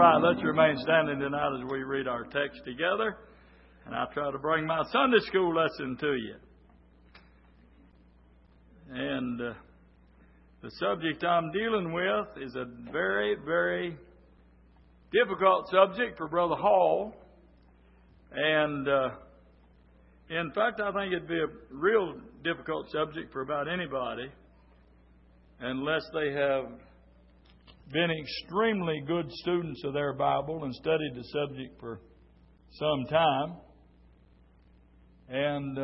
right, let's remain standing tonight as we read our text together. And I'll try to bring my Sunday school lesson to you. And the subject I'm dealing with is a very, very difficult subject for Brother Hall. And in fact, I think it'd be a real difficult subject for about anybody unless they have been extremely good students of their Bible and studied the subject for some time. And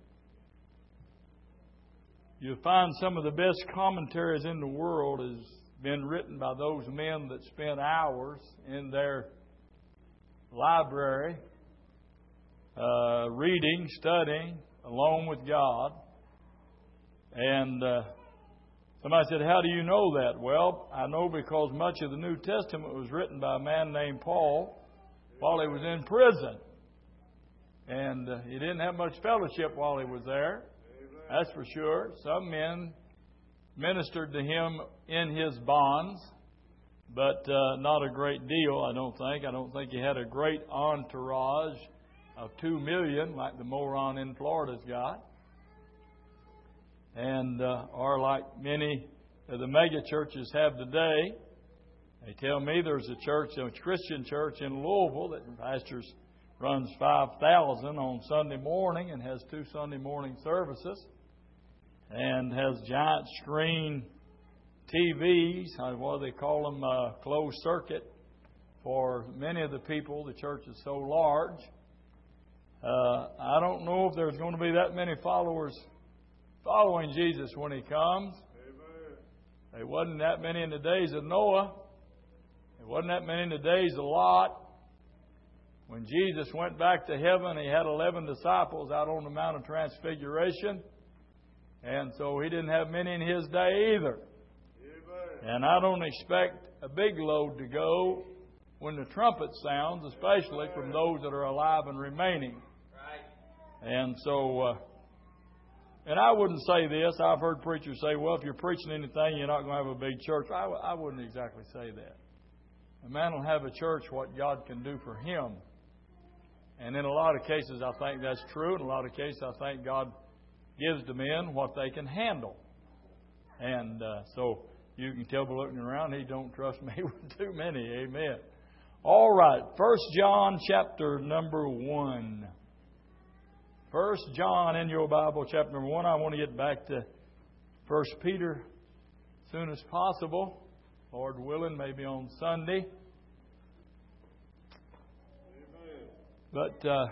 you'll find some of the best commentaries in the world has been written by those men that spent hours in their library reading, studying, alone with God. And somebody said, how do you know that? Well, I know because much of the New Testament was written by a man named Paul while he was in prison. And he didn't have much fellowship while he was there. That's for sure. Some men ministered to him in his bonds, but not a great deal, I don't think. I don't think he had a great entourage of 2 million like the moron in Florida's got. And or like many of the mega churches have today. They tell me there's a Christian church in Louisville that runs 5,000 on Sunday morning and has 2 Sunday morning services and has giant screen TVs, what do they call them, closed circuit for many of the people. The church is so large. I don't know if there's going to be that many followers following Jesus when He comes. Amen. There wasn't that many in the days of Noah. There wasn't that many in the days of Lot. When Jesus went back to heaven, He had 11 disciples out on the Mount of Transfiguration. And so He didn't have many in His day either. Amen. And I don't expect a big load to go when the trumpet sounds, especially from those that are alive and remaining. Right. And so... And I wouldn't say this. I've heard preachers say, well, if you're preaching anything, you're not going to have a big church. I wouldn't exactly say that. A man will have a church what God can do for him. And in a lot of cases, I think that's true. In a lot of cases, I think God gives to men what they can handle. And so you can tell by looking around, He don't trust me with too many. Amen. All right. 1 John chapter number 1. 1 John in your Bible, chapter number 1. I want to get back to 1 Peter as soon as possible. Lord willing, maybe on Sunday. Amen. But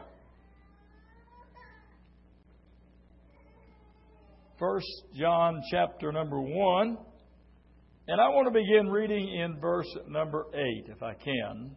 1 John chapter number 1. And I want to begin reading in verse number 8, if I can.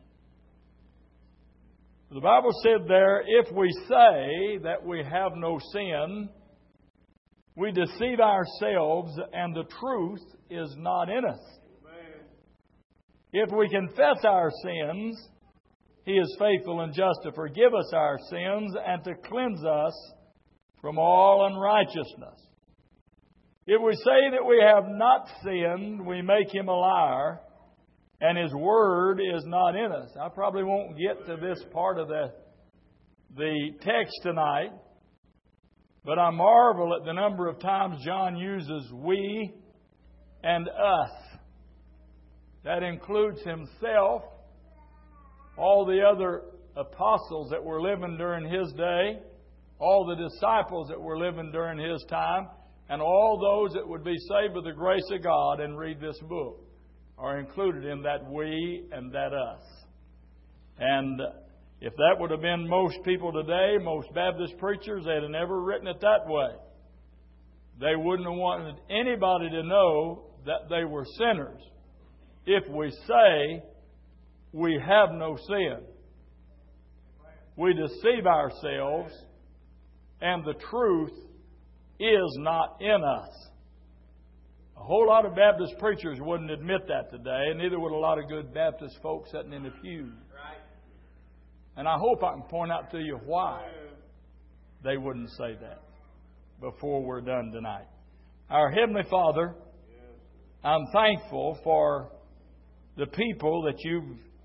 The Bible said there, if we say that we have no sin, we deceive ourselves and the truth is not in us. Amen. If we confess our sins, He is faithful and just to forgive us our sins and to cleanse us from all unrighteousness. If we say that we have not sinned, we make Him a liar, and His Word is not in us. I probably won't get to this part of the text tonight, but I marvel at the number of times John uses we and us. That includes himself, all the other apostles that were living during his day, all the disciples that were living during his time, and all those that would be saved by the grace of God and read this book are included in that we and that us. And if that would have been most people today, most Baptist preachers, they'd have never written it that way. They wouldn't have wanted anybody to know that they were sinners. If we say we have no sin, we deceive ourselves and the truth is not in us. A whole lot of Baptist preachers wouldn't admit that today, and neither would a lot of good Baptist folks sitting in the pews. Right. And I hope I can point out to you why they wouldn't say that before we're done tonight. Our Heavenly Father, I'm thankful for the people that You've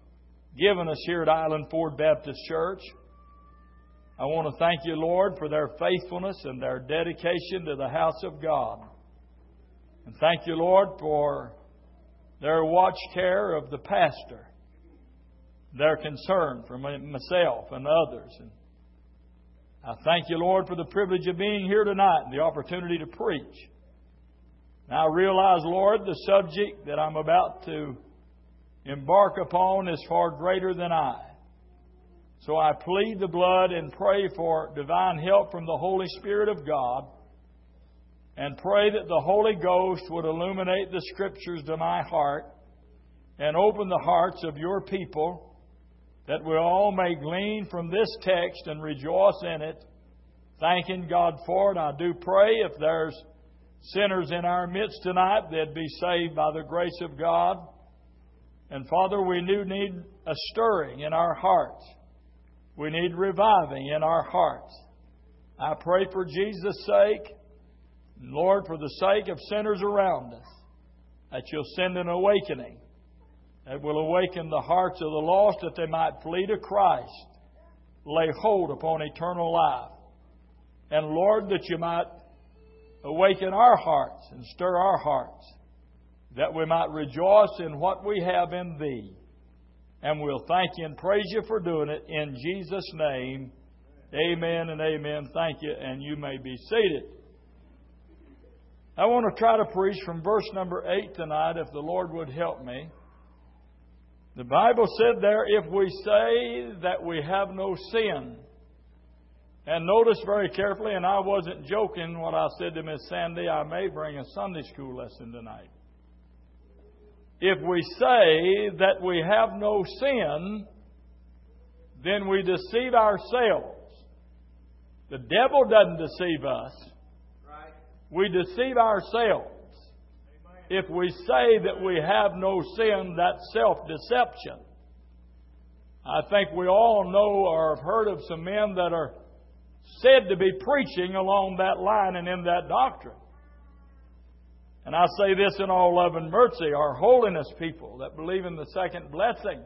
given us here at Island Ford Baptist Church. I want to thank you, Lord, for their faithfulness and their dedication to the house of God. And thank you, Lord, for their watch care of the pastor, their concern for myself and others. And I thank you, Lord, for the privilege of being here tonight and the opportunity to preach. And I realize, Lord, the subject that I'm about to embark upon is far greater than I. So I plead the blood and pray for divine help from the Holy Spirit of God, and pray that the Holy Ghost would illuminate the Scriptures to my heart and open the hearts of your people, that we all may glean from this text and rejoice in it, thanking God for it. I do pray if there's sinners in our midst tonight, they'd be saved by the grace of God. And Father, we do need a stirring in our hearts. We need reviving in our hearts. I pray for Jesus' sake, and Lord, for the sake of sinners around us, that you'll send an awakening that will awaken the hearts of the lost, that they might flee to Christ, lay hold upon eternal life. And Lord, that you might awaken our hearts and stir our hearts, that we might rejoice in what we have in Thee. And we'll thank you and praise you for doing it in Jesus' name. Amen and amen. Thank you, and you may be seated. I want to try to preach from verse number 8 tonight, if the Lord would help me. The Bible said there, if we say that we have no sin. And notice very carefully, and I wasn't joking what I said to Miss Sandy, I may bring a Sunday school lesson tonight. If we say that we have no sin, then we deceive ourselves. The devil doesn't deceive us. Right. We deceive ourselves. Amen. If we say that we have no sin, that's self-deception. I think we all know or have heard of some men that are said to be preaching along that line and in that doctrine. And I say this in all love and mercy, our holiness people that believe in the second blessing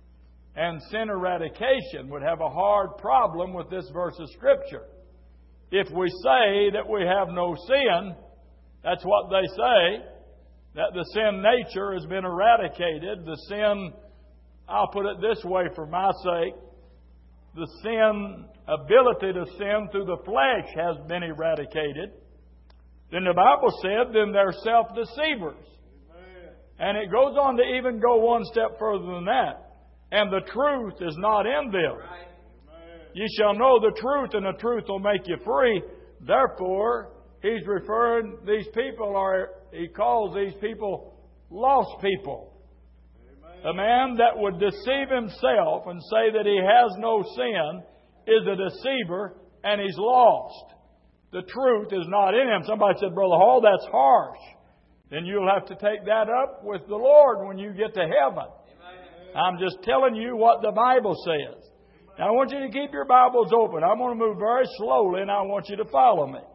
and sin eradication would have a hard problem with this verse of Scripture. If we say that we have no sin, that's what they say, that the sin nature has been eradicated. The sin, I'll put it this way for my sake, the sin ability to sin through the flesh has been eradicated. Then the Bible said, then they're self-deceivers. Amen. And it goes on to even go one step further than that. And the truth is not in them. Right. You shall know the truth, and the truth will make you free. Therefore, he's referring, these people are, he calls these people lost people. Amen. A man that would deceive himself and say that he has no sin is a deceiver, and he's lost. The truth is not in him. Somebody said, Brother Hall, that's harsh. Then you'll have to take that up with the Lord when you get to heaven. Amen. I'm just telling you what the Bible says. Now I want you to keep your Bibles open. I'm going to move very slowly, and I want you to follow me.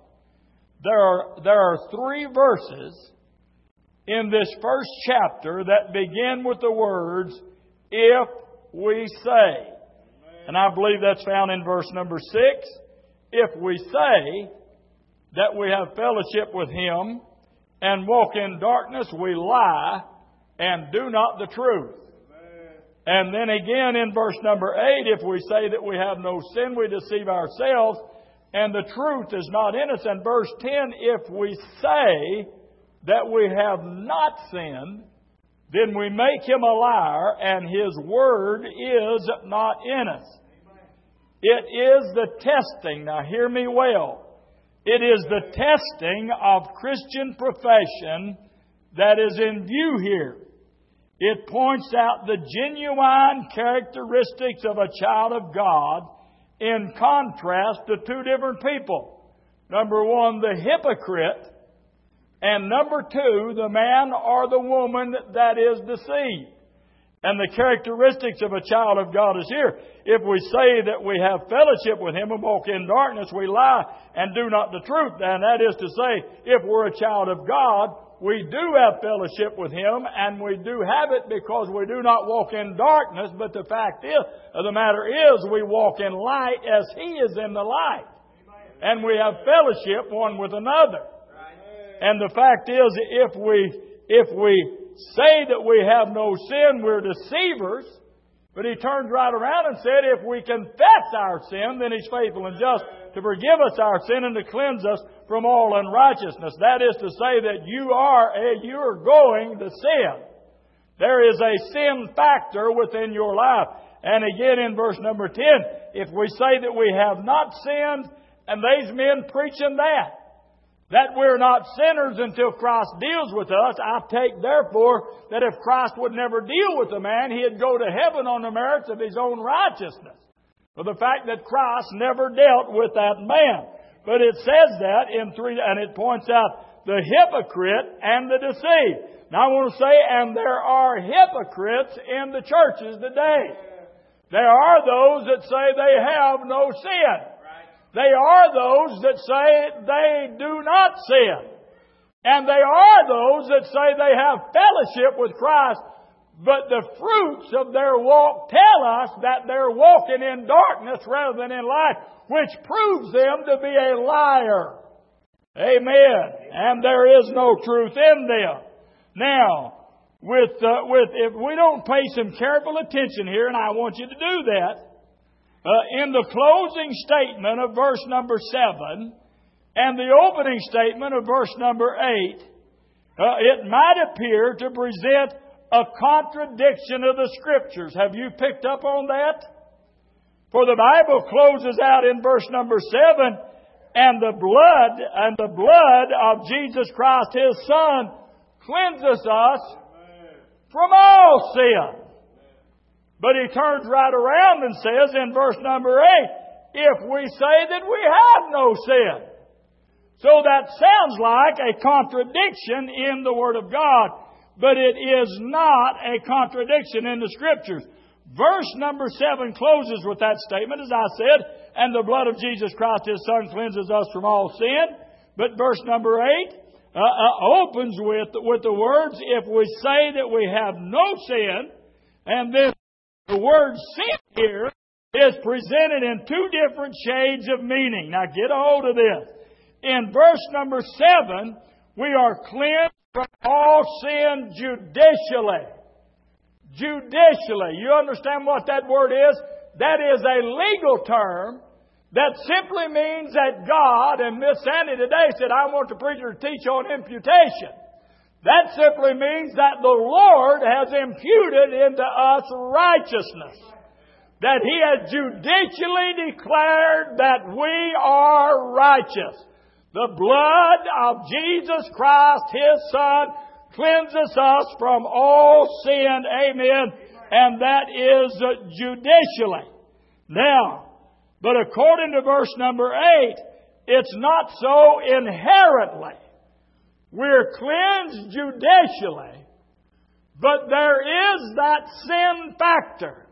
There are 3 verses in this first chapter that begin with the words, if we say. And I believe that's found in verse number 6. If we say that we have fellowship with Him and walk in darkness, we lie and do not the truth. Amen. And then again in verse number 8, if we say that we have no sin, we deceive ourselves and the truth is not in us. And verse 10, if we say that we have not sinned, then we make Him a liar and His word is not in us. It is the testing, now hear me well, it is the testing of Christian profession that is in view here. It points out the genuine characteristics of a child of God in contrast to 2 different people. Number 1, the hypocrite, and number 2, the man or the woman that is deceived. And the characteristics of a child of God is here. If we say that we have fellowship with Him and walk in darkness, we lie and do not the truth. And that is to say, if we're a child of God, we do have fellowship with Him, and we do have it because we do not walk in darkness, but the fact is, the matter is, we walk in light as He is in the light. And we have fellowship one with another. And the fact is, if we say that we have no sin, we're deceivers. But He turns right around and said, if we confess our sin, then He's faithful and just to forgive us our sin and to cleanse us from all unrighteousness. That is to say that you're going to sin. There is a sin factor within your life. And again in verse number 10, if we say that we have not sinned, and these men preaching that we're not sinners until Christ deals with us, I take therefore that if Christ would never deal with a man, he'd go to heaven on the merits of his own righteousness. For the fact that Christ never dealt with that man. But it says that in 3, and it points out the hypocrite and the deceived. Now I want to say, and there are hypocrites in the churches today. There are those that say they have no sin. They are those that say they do not sin. And they are those that say they have fellowship with Christ. But the fruits of their walk tell us that they're walking in darkness rather than in light, which proves them to be a liar. Amen. And there is no truth in them. Now, if we don't pay some careful attention here, and I want you to do that, in the closing statement of verse number 7 and the opening statement of verse number 8, it might appear to present a contradiction of the Scriptures. Have you picked up on that? For the Bible closes out in verse number 7, and the blood of Jesus Christ, His Son, cleanses us from all sin. But He turns right around and says in verse number 8, if we say that we have no sin. So that sounds like a contradiction in the Word of God, but it is not a contradiction in the Scriptures. Verse number 7 closes with that statement, as I said, and the blood of Jesus Christ, His Son, cleanses us from all sin. But verse number 8 opens with the words, if we say that we have no sin, and then the word sin here is presented in two different shades of meaning. Now get a hold of this. In verse number 7, we are cleansed from all sin judicially. Judicially. You understand what that word is? That is a legal term that simply means that God, and Miss Sandy today said, I want the preacher to teach on imputation. That simply means that the Lord has imputed into us righteousness. That He has judicially declared that we are righteous. The blood of Jesus Christ, His Son, cleanses us from all sin. Amen. And that is judicially. Now, but according to verse number 8, it's not so inherently. We're cleansed judicially, but there is that sin factor.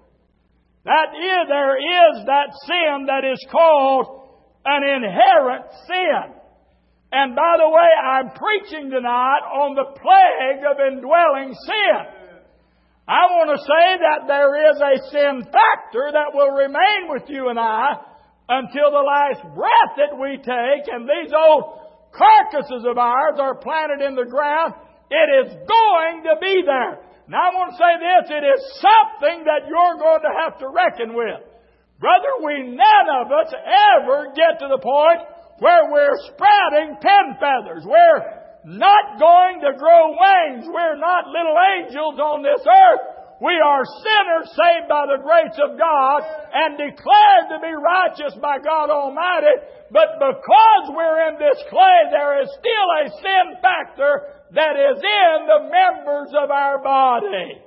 There is that sin that is called an inherent sin. And by the way, I'm preaching tonight on the plague of indwelling sin. I want to say that there is a sin factor that will remain with you and I until the last breath that we take, and these old carcasses of ours are planted in the ground. It is going to be there. Now I want to say this, it is something that you're going to have to reckon with. Brother, none of us ever get to the point where we're sprouting pen feathers. We're not going to grow wings. We're not little angels on this earth. We are sinners saved by the grace of God and declared to be righteous by God Almighty. But because we're in this clay, there is still a sin factor that is in the members of our body.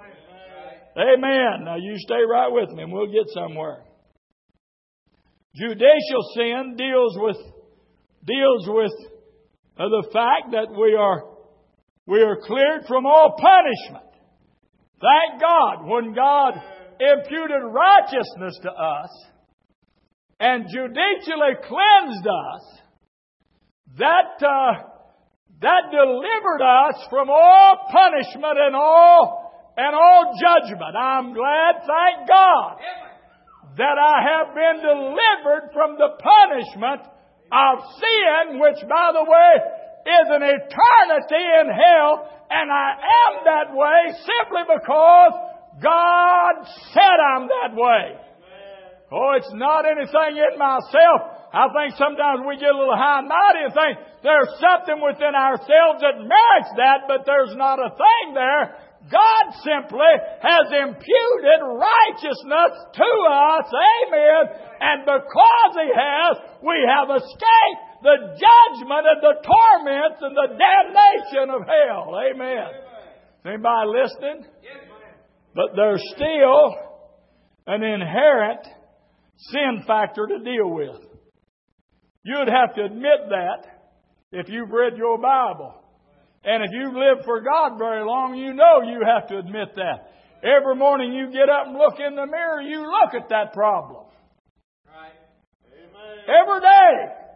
Amen. Now you stay right with me and we'll get somewhere. Judicial sin deals with the fact that we are cleared from all punishment. Thank God, when God imputed righteousness to us and judicially cleansed us, that delivered us from all punishment and all judgment. I'm glad, thank God, that I have been delivered from the punishment of sin, which, by the way, is an eternity in hell, and I am that way simply because God said I'm that way. Oh, it's not anything in myself. I think sometimes we get a little high and mighty and think there's something within ourselves that merits that, but there's not a thing there. God simply has imputed righteousness to us. Amen. And because He has, we have escaped the judgment and the torments and the damnation of hell. Amen. Anybody listening? But there's still an inherent sin factor to deal with. You'd have to admit that if you've read your Bible. And if you've lived for God very long, you know you have to admit that. Every morning you get up and look in the mirror, you look at that problem. Right. Amen. Every day.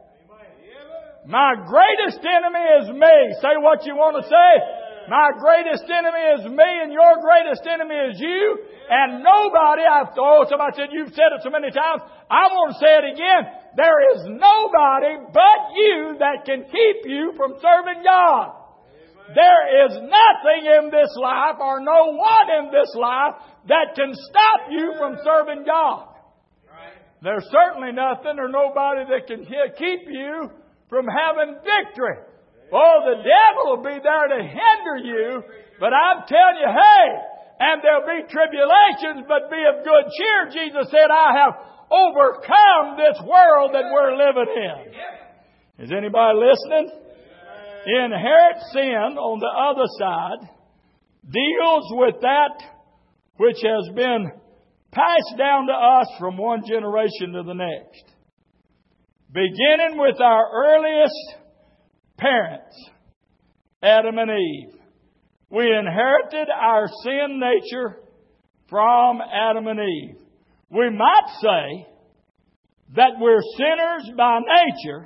Amen. My greatest enemy is me. Say what you want to say. My greatest enemy is me, and your greatest enemy is you. And nobody, somebody said, you've said it so many times, I want to say it again. There is nobody but you that can keep you from serving God. There is nothing in this life or no one in this life that can stop you from serving God. There's certainly nothing or nobody that can keep you from having victory. Oh, the devil will be there to hinder you, but I'm telling you, hey, and there'll be tribulations, but be of good cheer. Jesus said, I have overcome this world that we're living in. Is anybody listening? Inherent sin, on the other side, deals with that which has been passed down to us from one generation to the next. Beginning with our earliest parents, Adam and Eve. We inherited our sin nature from Adam and Eve. We might say that we're sinners by nature,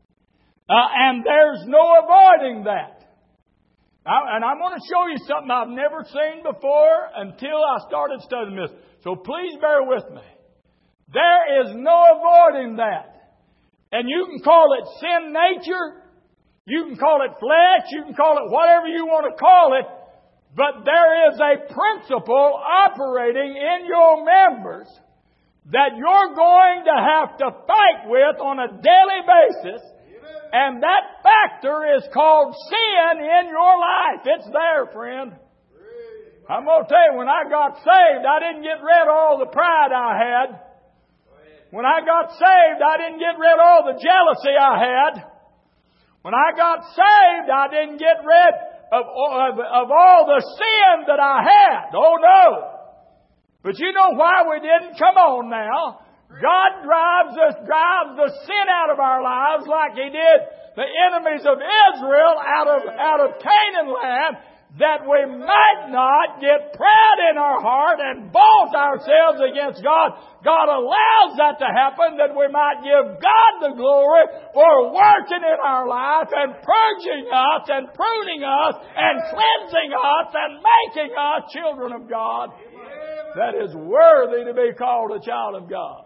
and there's no avoiding that. And I'm going to show you something I've never seen before until I started studying this. So please bear with me. There is no avoiding that. And you can call it sin nature. You can call it flesh. You can call it whatever you want to call it. But there is a principle operating in your members that you're going to have to fight with on a daily basis. And that factor is called sin in your life. It's there, friend. I'm going to tell you, when I got saved, I didn't get rid of all the pride I had. When I got saved, I didn't get rid of all the jealousy I had. When I got saved, I didn't get rid of all the sin that I had. Oh, no. But you know why we didn't? Come on now. God drives the sin out of our lives like He did the enemies of Israel out of Canaan land, that we might not get proud in our heart and boast ourselves against God. God allows that to happen that we might give God the glory for working in our life and purging us and pruning us and cleansing us and making us children of God that is worthy to be called a child of God.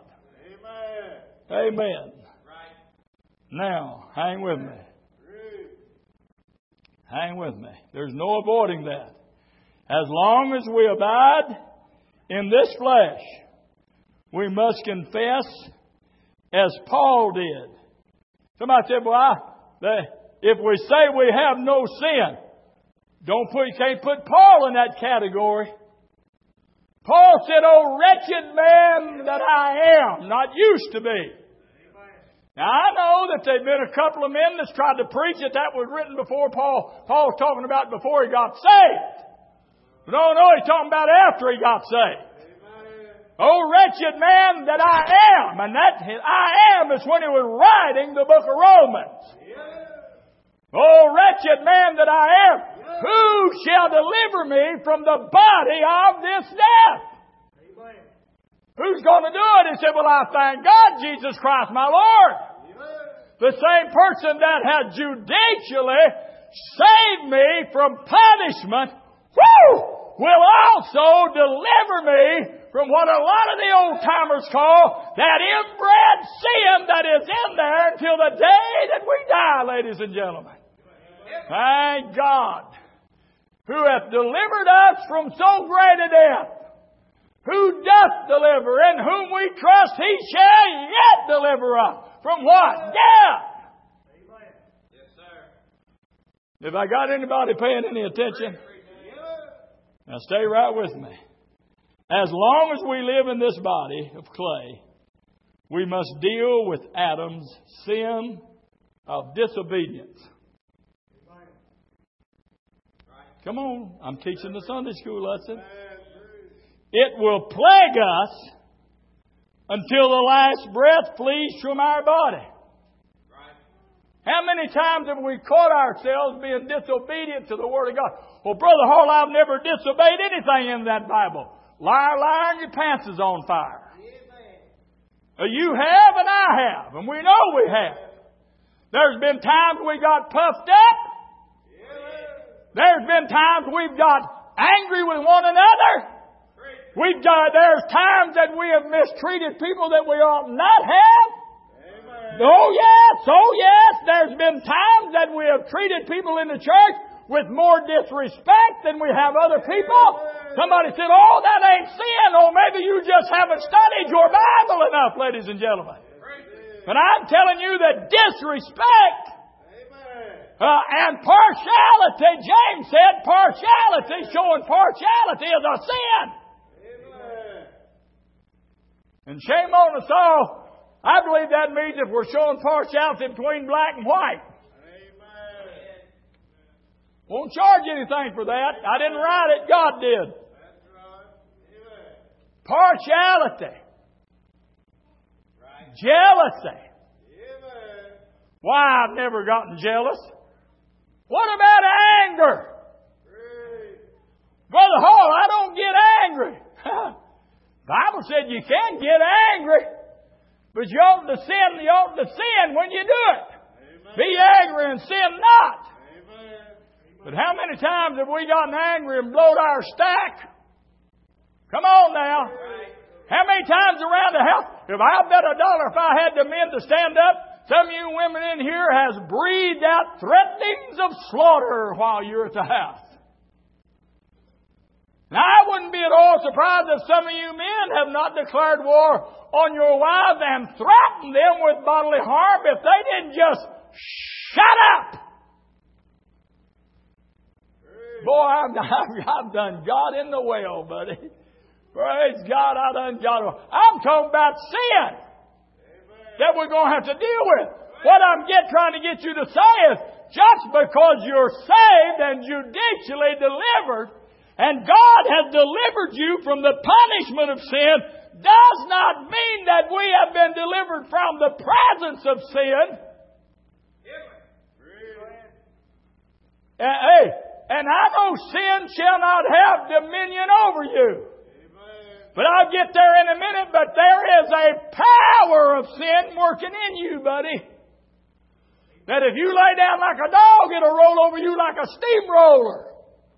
Amen. Now, hang with me. Hang with me. There's no avoiding that. As long as we abide in this flesh, we must confess as Paul did. Somebody said, well, if we say we have no sin, you can't put Paul in that category. Paul said, oh, wretched man that I am, not used to be. Now, I know that there have been a couple of men that's tried to preach that was written before Paul was talking about before he got saved. But no, he's talking about after he got saved. Oh, wretched man that I am. And that I am is when he was writing the book of Romans. Oh, wretched man that I am. Who shall deliver me from the body of this death? Who's going to do it? He said, well, I thank God, Jesus Christ, my Lord. The same person that had judicially saved me from punishment, will also deliver me from what a lot of the old-timers call that inbred sin that is in there until the day that we die, ladies and gentlemen. Thank God, who hath delivered us from so great a death, who doth deliver, in whom we trust He shall yet deliver us. From what? Death. Yes, sir. Have I got anybody paying any attention? Now stay right with me. As long as we live in this body of clay, we must deal with Adam's sin of disobedience. Come on, I'm teaching the Sunday school lesson. It will plague us until the last breath flees from our body. How many times have we caught ourselves being disobedient to the Word of God? Well, Brother Hall, I've never disobeyed anything in that Bible. Liar, liar, and your pants is on fire. You have and I have, and we know we have. There's been times we got puffed up. There's been times we've got angry with one another. There's times that we have mistreated people that we ought not have. Oh yes. There's been times that we have treated people in the church with more disrespect than we have other people. Somebody said, oh, that ain't sin. Oh, maybe you just haven't studied your Bible enough, ladies and gentlemen. But I'm telling you that disrespect and partiality, James said, showing partiality is a sin. And shame on us all. I believe that means if we're showing partiality between black and white. Won't charge anything for that. I didn't write it. God did. Partiality. Jealousy. Why, I've never gotten jealous. What about anger? Brother Hall, I don't get angry. Bible said you can get angry. But you ought to sin when you do it. Amen. Be angry and sin not. Amen. But how many times have we gotten angry and blowed our stack? Come on now. Right. How many times around the house? If I bet $1 if I had the men to stand up, some of you women in here has breathed out threatenings of slaughter while you're at the house. Now, I wouldn't be at all surprised if some of you men have not declared war on your wives and threatened them with bodily harm if they didn't just shut up. Boy, I've done God in the well, buddy. Praise God, I done God. I'm talking about sin that we're going to have to deal with. What I'm trying to get you to say is, just because you're saved and judicially delivered, and God has delivered you from the punishment of sin, does not mean that we have been delivered from the presence of sin. And I know sin shall not have dominion over you. But I'll get there in a minute. But there is a power of sin working in you, buddy. That if you lay down like a dog, it'll roll over you like a steamroller.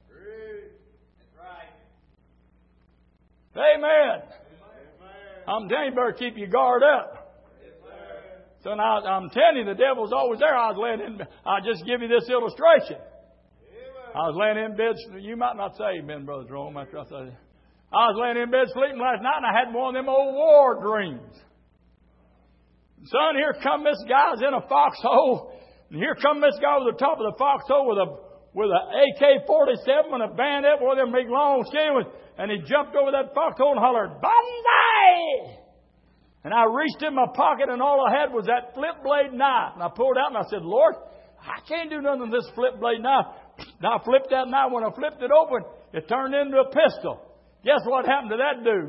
Amen. I'm telling you, you better keep your guard up. So now I'm telling you, the devil's always there. I'll just give you this illustration. I was laying in bed. You might not say amen, Brother Jerome, after I say that. I was laying in bed sleeping last night, and I had one of them old war dreams. Son, here come this guy's in a foxhole, and here come this guy over the top of the foxhole with a AK-47 and a bayonet, one of them big long skinny ones. And he jumped over that foxhole and hollered, "Banzai!" And I reached in my pocket and all I had was that flip blade knife. And I pulled it out and I said, Lord, I can't do nothing with this flip blade knife. And I flipped that knife. When I flipped it open, it turned into a pistol. Guess what happened to that dude?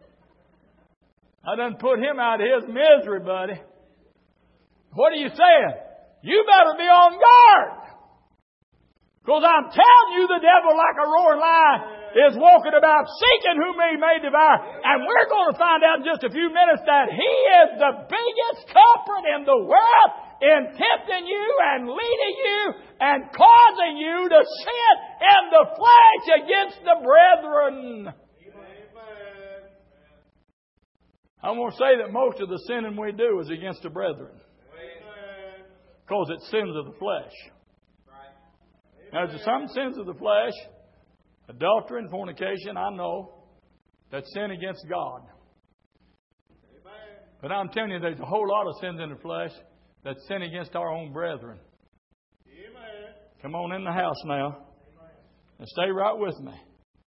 I done put him out of his misery, buddy. What are you saying? You better be on guard. Because I'm telling you, the devil, like a roaring lion, is walking about seeking whom he may devour. And we're going to find out in just a few minutes that he is the biggest culprit in the world. in tempting you and leading you and causing you to sin in the flesh against the brethren. I want to say that most of the sinning we do is against the brethren. Because it's sins of the flesh. Now, there's some sins of the flesh, adultery and fornication, I know, that's sin against God. But I'm telling you, there's a whole lot of sins in the flesh that's sin against our own brethren. Come on in the house now. And stay right with me.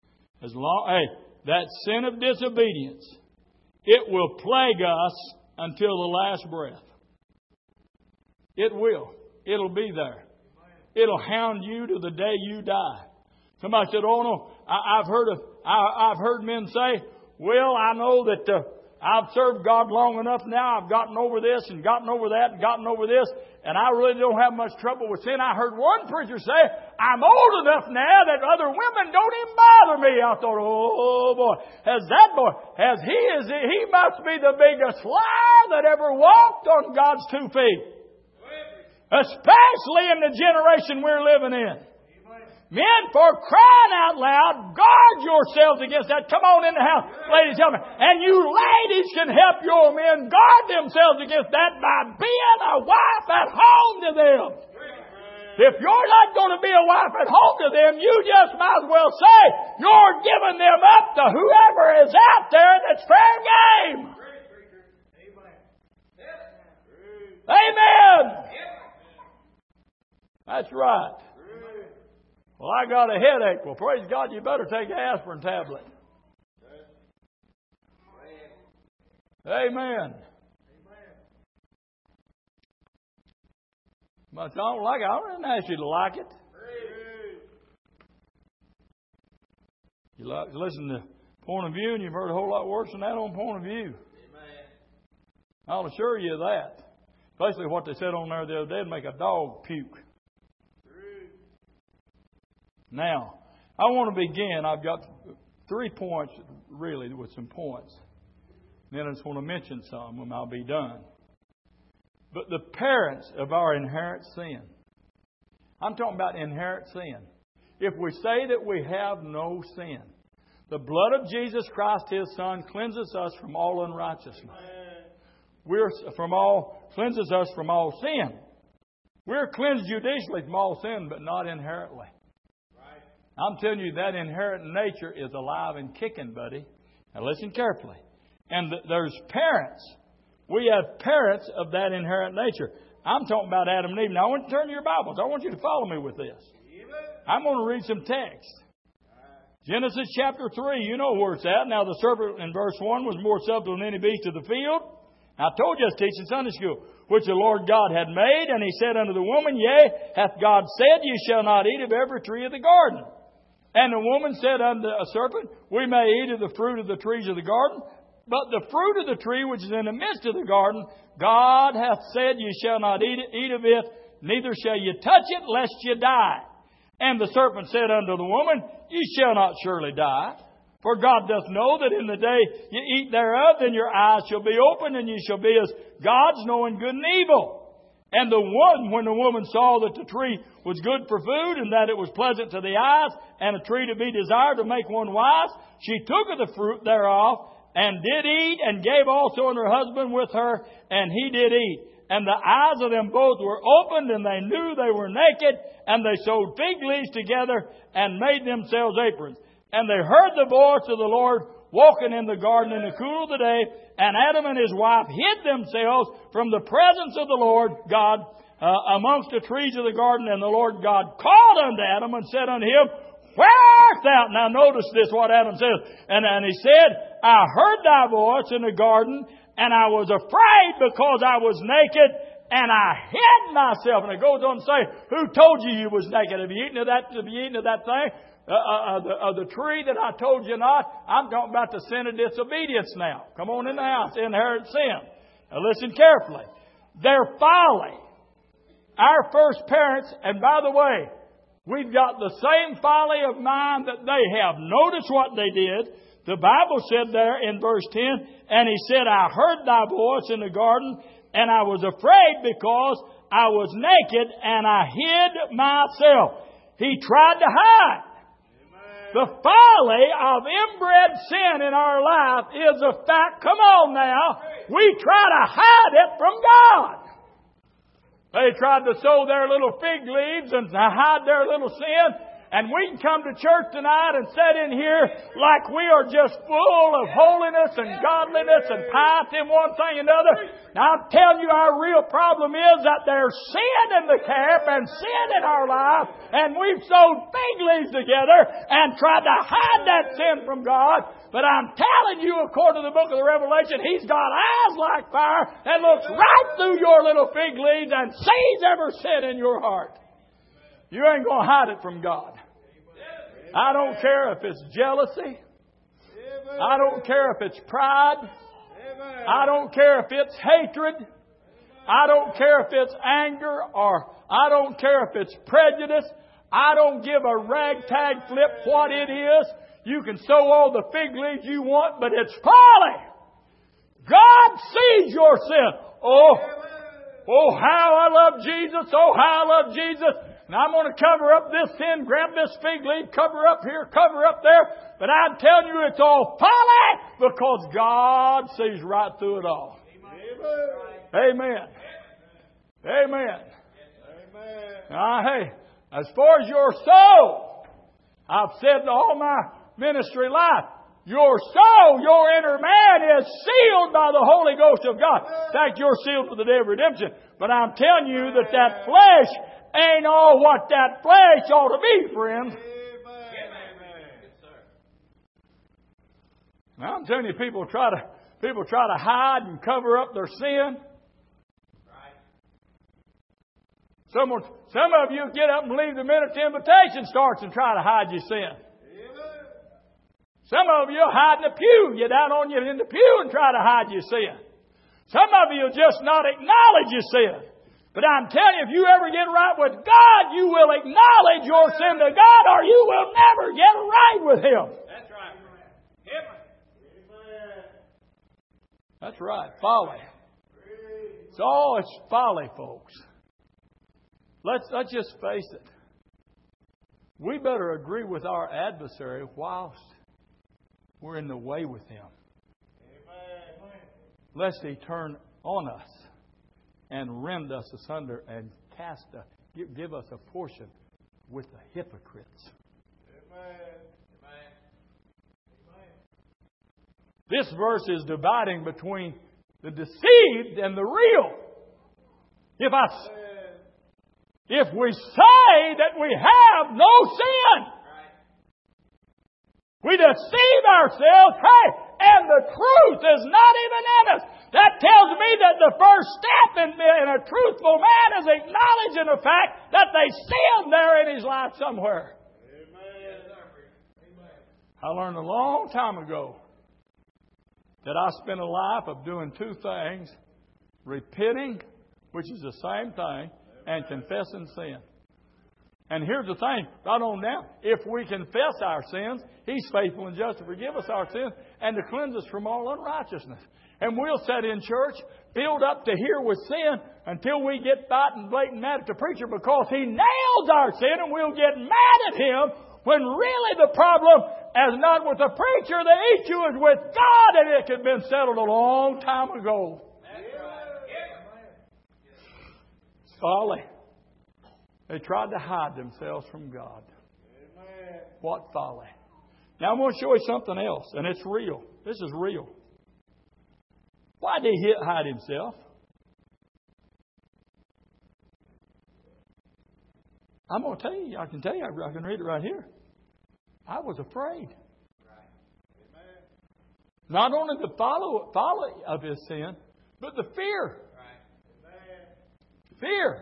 That sin of disobedience, it will plague us until the last breath. It will. It'll be there. It'll hound you to the day you die. Somebody said, "Oh no, I've heard men say, well, I know that I've served God long enough now. I've gotten over this and gotten over that and gotten over this, and I really don't have much trouble with sin." I heard one preacher say, "I'm old enough now that other women don't even bother me." I thought, oh boy, he must be the biggest liar that ever walked on God's 2 feet. Especially in the generation we're living in. Men, for crying out loud, guard yourselves against that. Come on in the house, ladies and gentlemen. And you ladies can help your men guard themselves against that by being a wife at home to them. If you're not going to be a wife at home to them, you just might as well say you're giving them up to whoever is out there that's fair game. Amen. That's right. Well, I got a headache. Well, praise God, you better take an aspirin tablet. Amen. But I don't like it. I didn't ask you to like it. You listen to point of view, and you've heard a whole lot worse than that on point of view. I'll assure you of that. Especially what they said on there the other day would make a dog puke. Now, I want to begin. I've got 3 points, really, with some points. And then I just want to mention some and I'll be done. But the parents of our inherent sin. I'm talking about inherent sin. If we say that we have no sin, the blood of Jesus Christ, His Son, cleanses us from all unrighteousness. Cleanses us from all sin. We're cleansed judicially from all sin, but not inherently. I'm telling you, that inherent nature is alive and kicking, buddy. Now listen carefully. And there's parents. We have parents of that inherent nature. I'm talking about Adam and Eve. Now I want you to turn to your Bibles. I want you to follow me with this. I'm going to read some text. Genesis chapter 3, you know where it's at. Now the serpent in verse 1 was more subtle than any beast of the field. I told you I was teaching Sunday school. Which the Lord God had made. And He said unto the woman, Yea, hath God said, Ye shall not eat of every tree of the garden. And the woman said unto a serpent, We may eat of the fruit of the trees of the garden, but the fruit of the tree which is in the midst of the garden, God hath said, Ye shall not eat of it, neither shall ye touch it, lest ye die. And the serpent said unto the woman, Ye shall not surely die. For God doth know that in the day ye eat thereof, then your eyes shall be opened, and ye shall be as gods, knowing good and evil. And when the woman saw that the tree was good for food, and that it was pleasant to the eyes, and a tree to be desired to make one wise, she took of the fruit thereof, and did eat, and gave also unto her husband with her, and he did eat. And the eyes of them both were opened, and they knew they were naked, and they sewed fig leaves together, and made themselves aprons. And they heard the voice of the Lord walking in the garden in the cool of the day, and Adam and his wife hid themselves from the presence of the Lord God amongst the trees of the garden. And the Lord God called unto Adam and said unto him, Where art thou? Now notice this, what Adam says. And he said, I heard thy voice in the garden, and I was afraid because I was naked, and I hid myself. And it goes on to say, Who told you you was naked? Have you eaten of that thing? The tree that I told you not? I'm talking about the sin of disobedience now. Come on in the house. Inherent sin. Now listen carefully. Their folly. Our first parents, and by the way, we've got the same folly of mind that they have. Notice what they did. The Bible said there in verse 10, And he said, I heard thy voice in the garden, and I was afraid because I was naked and I hid myself. He tried to hide. The folly of inbred sin in our life is a fact. Come on now. We try to hide it from God. They tried to sow their little fig leaves and hide their little sin. And we can come to church tonight and sit in here like we are just full of holiness and godliness and piety and one thing and another. Now I'm telling you, our real problem is that there's sin in the camp and sin in our life, and we've sewed fig leaves together and tried to hide that sin from God. But I'm telling you, according to the book of the Revelation, He's got eyes like fire and looks right through your little fig leaves and sees every sin in your heart. You ain't going to hide it from God. I don't care if it's jealousy. I don't care if it's pride. I don't care if it's hatred. I don't care if it's anger, or I don't care if it's prejudice. I don't give a ragtag flip what it is. You can sow all the fig leaves you want, but it's folly. God sees your sin. Oh, how I love Jesus. Oh, how I love Jesus. Now I'm going to cover up this sin, grab this fig leaf, cover up here, cover up there. But I'm telling you, it's all folly because God sees right through it all. Amen. Amen. Now, hey, as far as your soul, I've said all my ministry life, your soul, your inner man is sealed by the Holy Ghost of God. In fact, you're sealed for the day of redemption. But I'm telling you that flesh ain't all what that flesh ought to be, friends. Now I'm telling you, people try to hide and cover up their sin. Some of you get up and leave the minute the invitation starts and try to hide your sin. Some of you hide in the pew, get down on you in the pew and try to hide your sin. Some of you just not acknowledge your sin. But I'm telling you, if you ever get right with God, you will acknowledge your sin to God, or you will never get right with Him. That's right. That's right. Folly. It's folly, folks. Let's just face it. We better agree with our adversary whilst we're in the way with him. Lest he turn on us and rend us asunder and give us a portion with the hypocrites. This verse is dividing between the deceived and the real. If we say that we have no sin, we deceive ourselves, and the truth is not even in us. That tells me that the first step in a truthful man is acknowledging the fact that they sin there in his life somewhere. Amen. I learned a long time ago that I spent a life of doing two things: repenting, which is the same thing, and confessing sin. And here's the thing, right on down, if we confess our sins, He's faithful and just to forgive us our sins and to cleanse us from all unrighteousness. And we'll sit in church, filled up to here with sin, until we get fighting blatant mad at the preacher because he nails our sin, and we'll get mad at him, when really the problem is not with the preacher, the issue is with God, and it could have been settled a long time ago. It's folly. They tried to hide themselves from God. Amen. What folly. Now I'm going to show you something else, and it's real. This is real. Why did he hide himself? I'm going to tell you. I can tell you. I can read it right here. I was afraid. Right. Not only the folly of his sin, but the fear. Right. Fear.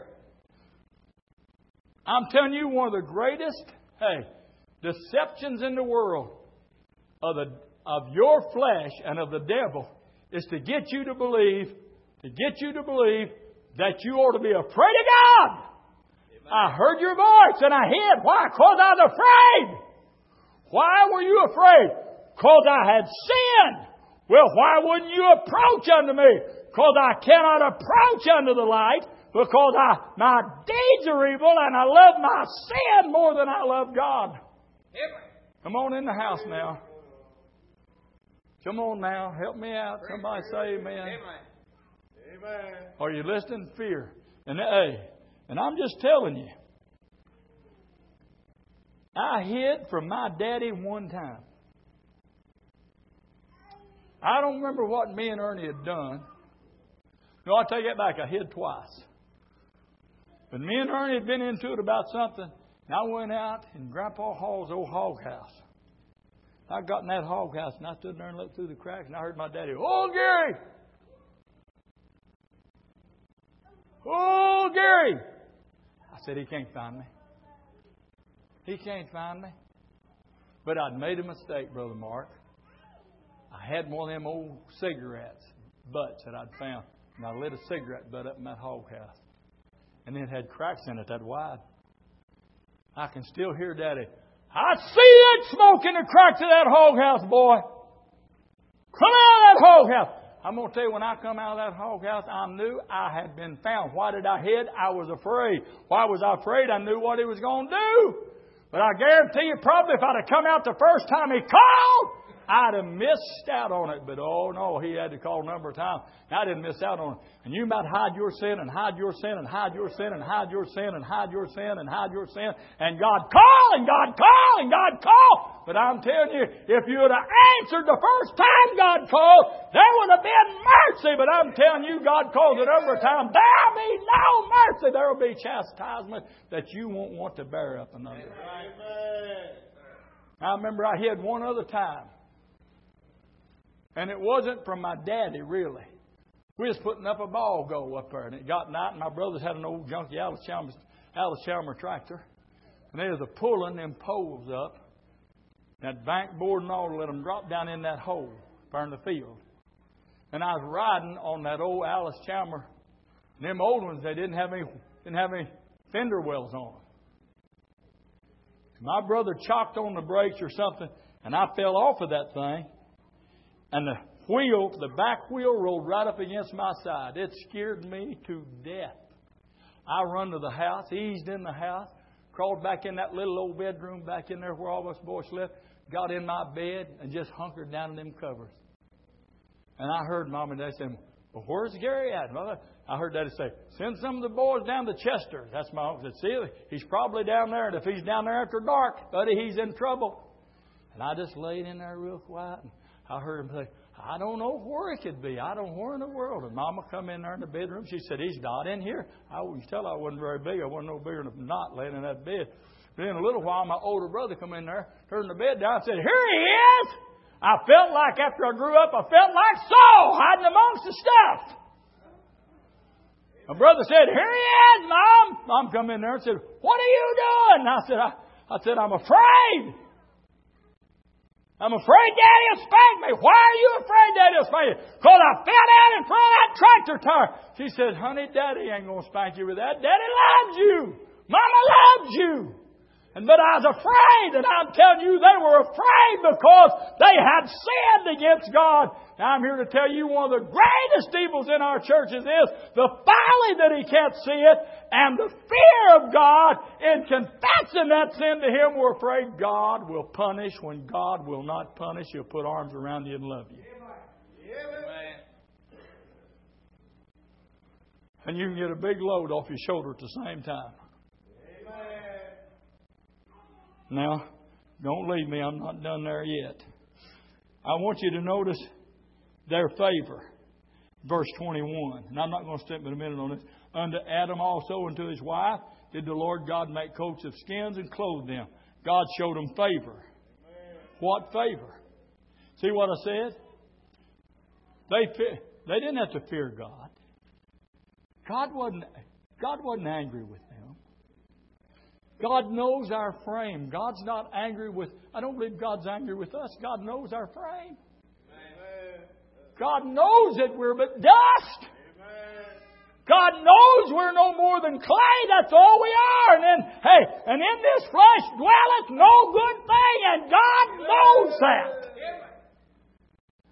I'm telling you, one of the greatest deceptions in the world of your flesh and of the devil is to get you to believe that you ought to be afraid of God. Amen. I heard your voice and I hid. Why? Because I was afraid. Why were you afraid? Because I had sinned. Well, why wouldn't you approach unto me? Because I cannot approach unto the light because my deeds are evil and I love my sin more than I love God. Come on in the house now. Come on now. Help me out. Somebody say amen. Amen. Are you listening? Fear. And I'm just telling you. I hid from my daddy one time. I don't remember what me and Ernie had done. No, I'll take it back. I hid twice. But me and Ernie had been into it about something. And I went out in Grandpa Hall's old hog house. I got in that hog house and I stood there and looked through the cracks and I heard my daddy, "Oh, Gary! Oh, Gary!" I said, "He can't find me. He can't find me." But I'd made a mistake, Brother Mark. I had one of them old cigarettes, butts that I'd found. And I lit a cigarette butt up in that hog house. And it had cracks in it that wide. I can still hear Daddy, "I see it smoking the cracks of that hog house, boy. Come out of that hog house." I'm going to tell you, when I come out of that hog house, I knew I had been found. Why did I hide? I was afraid. Why was I afraid? I knew what he was going to do. But I guarantee you, probably if I'd have come out the first time he called, I'd have missed out on it. But oh no, he had to call a number of times. And I didn't miss out on it. And you might hide your sin and hide your sin and hide your sin and hide your sin and hide your sin and hide your sin. And God call and God call and God call. But I'm telling you, if you would have answered the first time God called, there would have been mercy. But I'm telling you, God calls it every time. There'll be no mercy. There will be chastisement that you won't want to bear up and under. Amen. I remember I hid one other time. And it wasn't from my daddy, really. We was putting up a ball goal up there. And it got night, and my brothers had an old junky Alice Chalmers tractor. And they was a pulling them poles up. That bank board and all to let them drop down in that hole there in the field. And I was riding on that old Alice Chalmers. And them old ones, they didn't have any fender wells on them. My brother chalked on the brakes or something, and I fell off of that thing. And the back wheel rolled right up against my side. It scared me to death. I run to the house, eased in the house, crawled back in that little old bedroom back in there where all us boys slept, got in my bed and just hunkered down in them covers. And I heard Mom and Dad say, "Well, where's Gary at, Mother?" I heard Daddy say, "Send some of the boys down to Chester." That's my uncle. Said, "See, he's probably down there. And if he's down there after dark, buddy, he's in trouble." And I just laid in there real quiet. And I heard him say, "I don't know where it could be. I don't know where in the world." And Mama come in there in the bedroom. She said, "He's not in here." I was tell I wasn't very big. I wasn't no bigger than a knot laying in that bed. But in a little while, my older brother come in there, turned the bed down, and said, "Here he is." I felt like after I grew up, I felt like Saul hiding amongst the stuff. My brother said, "Here he is, Mom." Mom come in there and said, "What are you doing?" And I said, "I'm afraid. I'm afraid Daddy will spank me." "Why are you afraid Daddy will spank you?" "Because I fell down in front of that tractor tire." She said, "Honey, Daddy ain't going to spank you with that. Daddy loves you. Mama loves you." But I was afraid, and I'm telling you, they were afraid because they had sinned against God. Now, I'm here to tell you one of the greatest evils in our churches is the folly that He can't see it, and the fear of God in confessing that sin to Him. We're afraid God will punish when God will not punish. He'll put arms around you and love you. Amen. And you can get a big load off your shoulder at the same time. Now, don't leave me. I'm not done there yet. I want you to notice their favor. Verse 21. And I'm not going to step in a minute on this. "Unto Adam also and to his wife did the Lord God make coats of skins and clothe them." God showed them favor. Amen. What favor? See what I said? They didn't have to fear God. God wasn't angry with them. God knows our frame. God's not angry with... I don't believe God's angry with us. God knows our frame. Amen. God knows that we're but dust. Amen. God knows we're no more than clay. That's all we are. And in this flesh dwelleth no good thing. And God knows that.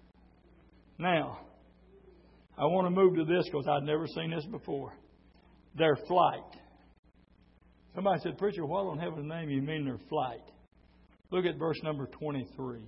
Now, I want to move to this because I'd never seen this before. their flight. Somebody said, Preacher, what on heaven's name you mean their flight? Look at verse number 23.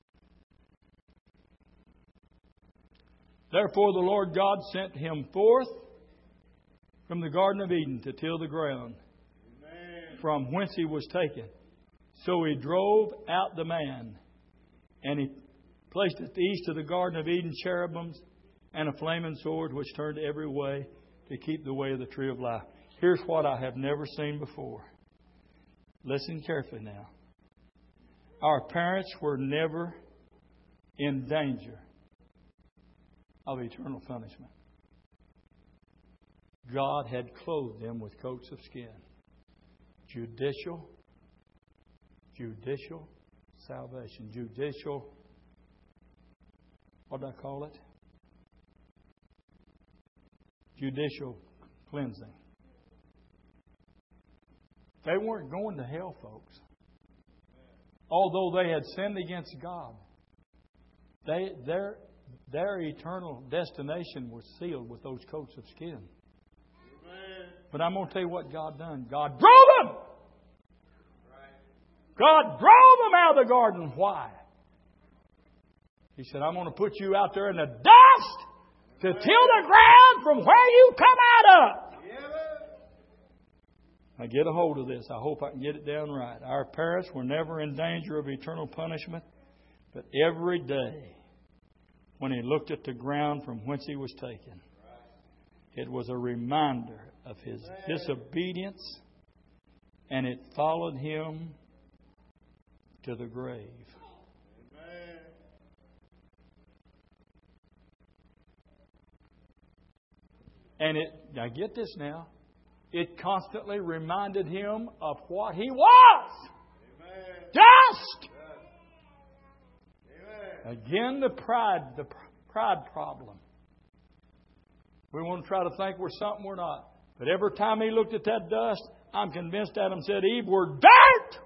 Therefore the Lord God sent him forth from the Garden of Eden to till the ground, from whence he was taken. So he drove out the man, and he placed at the east of the Garden of Eden cherubims and a flaming sword which turned every way to keep the way of the tree of life. Here's what I have never seen before. Listen carefully now. Our parents were never in danger of eternal punishment. God had clothed them with coats of skin. Judicial salvation. Judicial, what do I call it? Judicial cleansing. They weren't going to hell, folks. Although they had sinned against God, their eternal destination was sealed with those coats of skin. But I'm going to tell you what God done. God drove them! God drove them out of the garden. Why? He said, I'm going to put you out there in the dust to till the ground from where you come out of. Now get a hold of this. I hope I can get it down right. Our parents were never in danger of eternal punishment, but every day when he looked at the ground from whence he was taken, it was a reminder of his disobedience, and it followed him to the grave. And now get this now. It constantly reminded him of what he was. Just. Again, the pride problem. We want to try to think we're something we're not. But every time he looked at that dust, I'm convinced Adam said, Eve, we're dirt.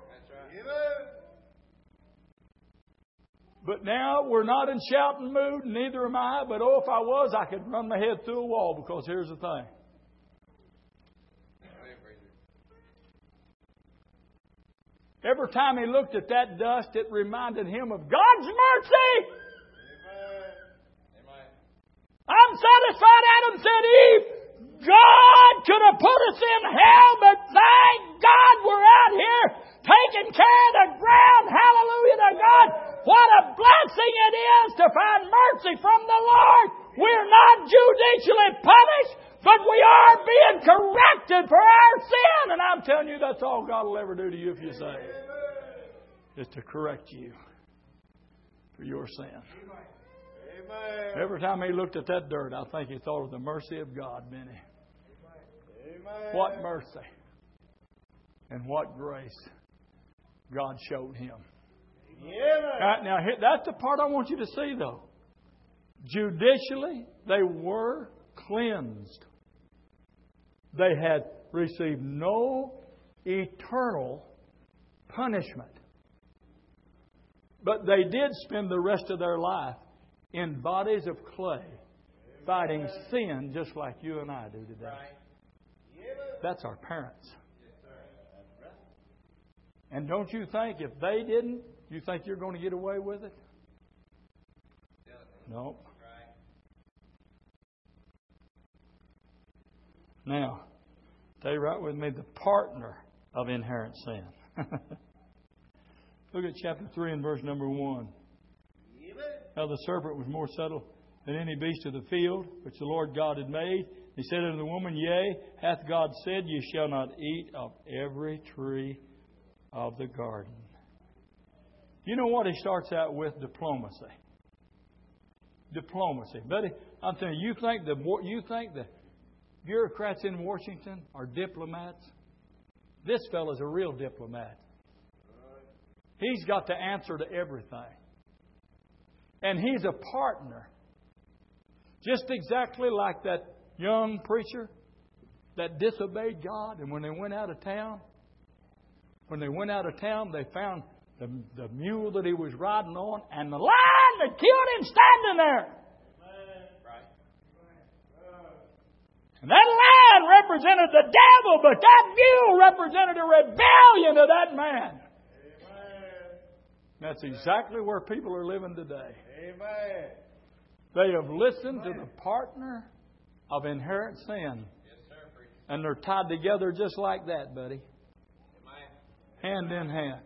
But now we're not in shouting mood, neither am I. But oh, if I was, I could run my head through a wall, because here's the thing. Every time he looked at that dust, it reminded him of God's mercy. Amen. I'm satisfied, Adam said, Eve, God could have put us in hell, but thank God we're out here taking care of the ground. Hallelujah to God. What a blessing it is to find mercy from the Lord. We're not judicially punished, but we are being corrected for our sin. And I'm telling you, that's all God will ever do to you if you say it. Is to correct you for your sin. Amen. Every time he looked at that dirt, I think he thought of the mercy of God, didn't he? Amen. What mercy and what grace God showed him. Right, now, that's the part I want you to see, though. Judicially, they were cleansed. They had received no eternal punishment. But they did spend the rest of their life in bodies of clay, fighting sin just like you and I do today. That's our parents. And don't you think if they didn't, you think you're going to get away with it? Nope. Now, stay right with me, the partner of inherent sin. Look at chapter 3 and verse number 1. Now the serpent was more subtle than any beast of the field, which the Lord God had made. He said unto the woman, Yea, hath God said, Ye shall not eat of every tree of the garden. You know what he starts out with? Diplomacy. Diplomacy. Buddy, I'm telling you, you think the bureaucrats in Washington are diplomats? This fellow's a real diplomat. He's got the answer to everything. And he's a partner. Just exactly like that young preacher that disobeyed God. And when they went out of town, they found the mule that he was riding on and the lion that killed him standing there. And that lion represented the devil, but that mule represented the rebellion of that man. That's exactly where people are living today. Amen. They have listened to the partner of inherent sin. And they're tied together just like that, buddy. Hand in hand.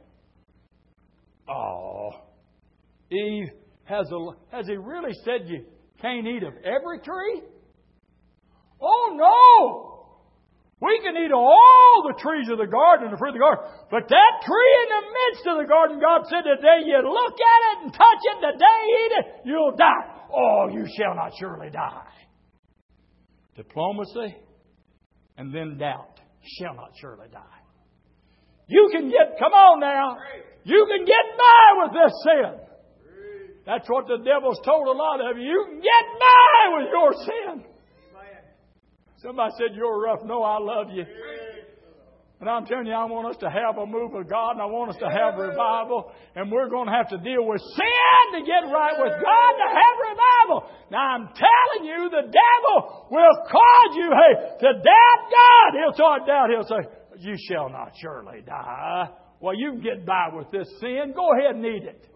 Oh. Eve, has He really said you can't eat of every tree? Oh, no! We can eat of all the trees of the garden and the fruit of the garden. But that tree in the midst of the garden, God said, the day you look at it and touch it, the day you eat it, you'll die. Oh, you shall not surely die. Diplomacy and then doubt. Shall not surely die. You can come on now. You can get by with this sin. That's what the devil's told a lot of you. You can get by with your sin. Somebody said, you're rough. No, I love you. And I'm telling you, I want us to have a move of God, and I want us to have revival. And we're going to have to deal with sin to get right with God to have revival. Now, I'm telling you, the devil will cause you, to doubt God. He'll start doubt. He'll say, you shall not surely die. Well, you can get by with this sin. Go ahead and eat it.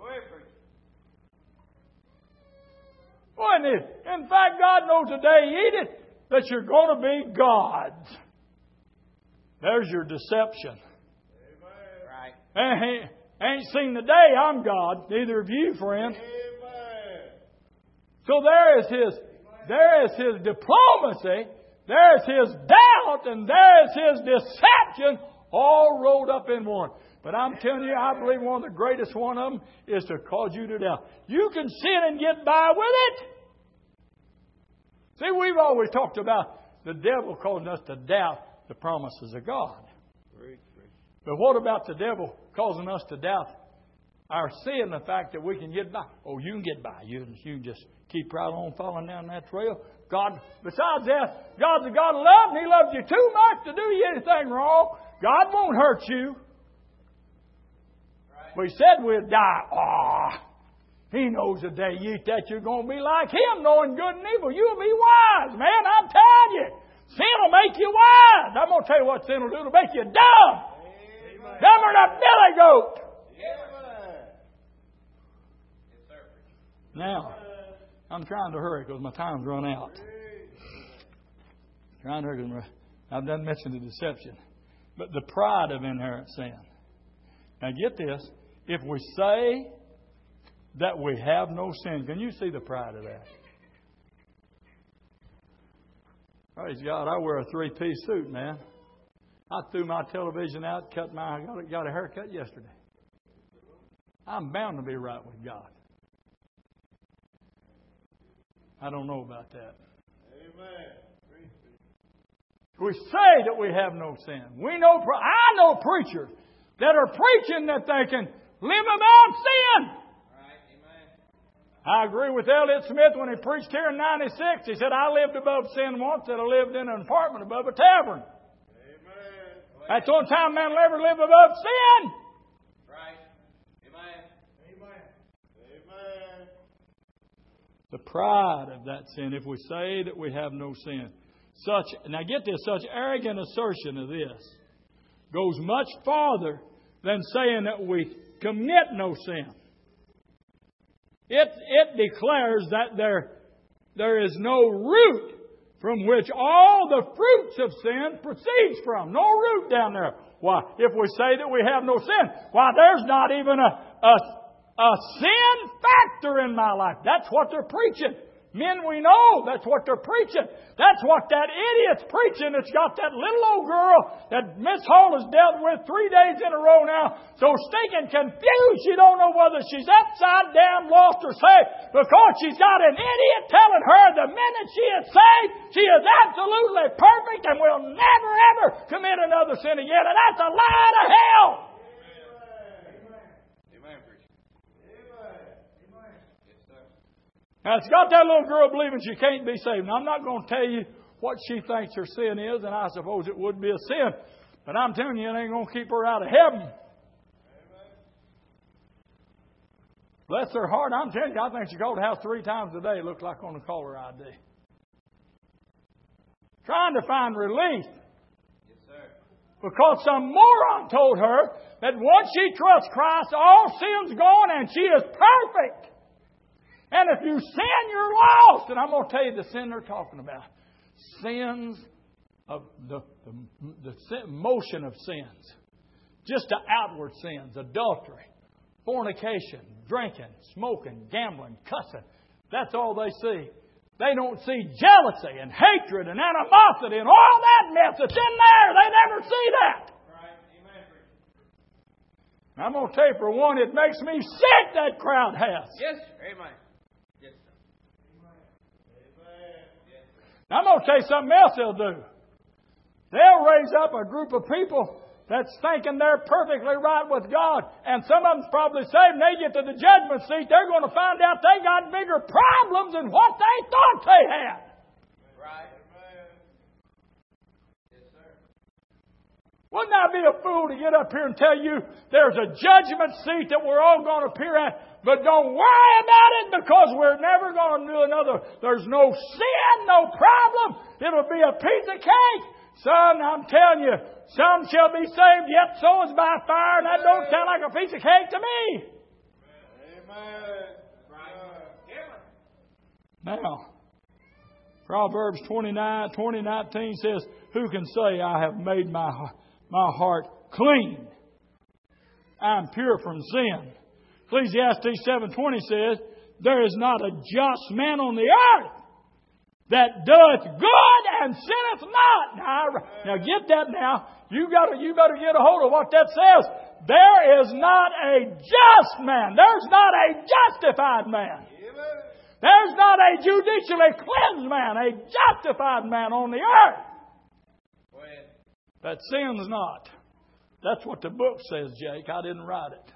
Go ahead and eat it. In fact, God knows the day you eat it, that you're going to be God's. There's your deception. Right. Ain't seen the day I'm God. Neither of you, friend. Amen. So there is his diplomacy, there is his doubt, and there is his deception, all rolled up in one. But I'm telling you, I believe one of the greatest one of them is to cause you to doubt. You can sin and get by with it. See, we've always talked about the devil causing us to doubt the promises of God. But what about the devil causing us to doubt our sin, the fact that we can get by? Oh, you can get by. You can just keep right on falling down that trail. God, besides that, God's a God of love, and He loves you too much to do you anything wrong. God won't hurt you. We said we'd die. He knows the day you eat that you're going to be like Him, knowing good and evil. You'll be wise, man. I'm telling you. Sin will make you wise. I'm going to tell you what sin will do. It'll make you dumb. Amen. Dumber than a billy goat. Amen. Now, I'm trying to hurry because my time's run out. Trying to hurry because I've done mention the deception. But the pride of inherent sin. Now get this. If we say that we have no sin, can you see the pride of that? Praise God, I wear a 3-piece suit, man. I threw my television out, got a haircut yesterday. I'm bound to be right with God. I don't know about that. Amen. We say that we have no sin. I know preachers that are preaching that they can live above sin. I agree with Elliott Smith when he preached here in 96. He said, I lived above sin once, that I lived in an apartment above a tavern. Amen. That's the only time man will ever live above sin. Right. Amen. Amen. Amen. The pride of that sin, if we say that we have no sin. Now get this, such arrogant assertion of this goes much farther than saying that we commit no sin. It declares that there is no root from which all the fruits of sin proceeds from. No root down there. Why? If we say that we have no sin, why, there's not even a sin factor in my life. That's what they're preaching. Men we know, that's what they're preaching. That's what that idiot's preaching. It's got that little old girl that Miss Hall has dealt with 3 days in a row now. So stinking confused. She don't know whether she's upside down, lost, or saved. Because she's got an idiot telling her the minute she is saved, she is absolutely perfect and will never ever commit another sin again. And that's a lie to hell. Now, it's got that little girl believing she can't be saved. Now, I'm not going to tell you what she thinks her sin is, and I suppose it would be a sin. But I'm telling you, it ain't going to keep her out of heaven. Amen. Bless her heart. I'm telling you, I think she called the house 3 times a day. It looked like on the caller ID. trying to find relief. Yes, sir. Because some moron told her that once she trusts Christ, all sin's gone and she is perfect. And if you sin, you're lost. And I'm going to tell you the sin they're talking about. Sins of the motion of sins. Just the outward sins. Adultery, fornication, drinking, smoking, gambling, cussing. That's all they see. They don't see jealousy and hatred and animosity and all that mess that's in there. They never see that. Right. Amen. I'm going to tell you, for one, it makes me sick that crowd has. Yes. Amen. Yes, sir. Amen. Yes, sir. I'm going to tell you something else they'll do. They'll raise up a group of people that's thinking they're perfectly right with God. And some of them's probably saved. And they get to the judgment seat, they're going to find out they got bigger problems than what they thought they had. Right. Yes, sir. Wouldn't I be a fool to get up here and tell you there's a judgment seat that we're all going to appear at? But don't worry about it, because we're never going to do another. There's no sin, no problem. It'll be a piece of cake. Son, I'm telling you, some shall be saved, yet so is by fire. And that don't sound like a piece of cake to me. Amen. Right. Now, Proverbs 20:19 says, who can say, I have made my heart clean? I am pure from sin. Ecclesiastes 7:20 says, there is not a just man on the earth that doeth good and sinneth not. Now get that now. You better get a hold of what that says. There is not a just man. There's not a justified man. There's not a judicially cleansed man, a justified man on the earth that sins not. That's what the book says, Jake. I didn't write it.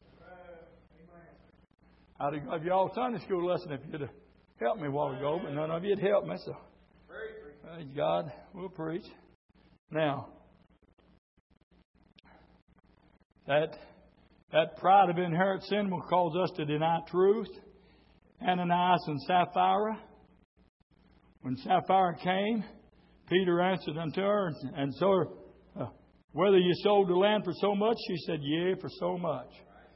I'd have you all Sunday school lesson if you'd have helped me a while ago, but none of you had helped me. So, praise God, we'll preach. Now, that pride of inherent sin will cause us to deny truth. Ananias and Sapphira. When Sapphira came, Peter answered unto her, and so whether you sold the land for so much, she said, yea, for so much.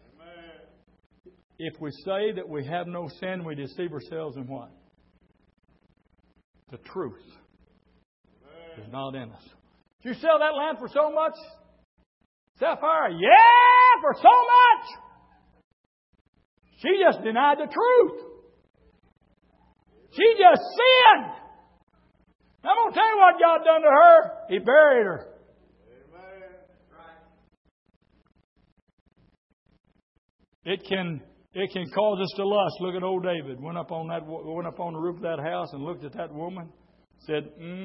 If we say that we have no sin, we deceive ourselves in what? The truth is not in us. Did you sell that land for so much? Sapphira, yeah, for so much. She just denied the truth. She just sinned. I'm going to tell you what God done to her. He buried her. It can cause us to lust. Look at old David. Went up on the roof of that house and looked at that woman. Said,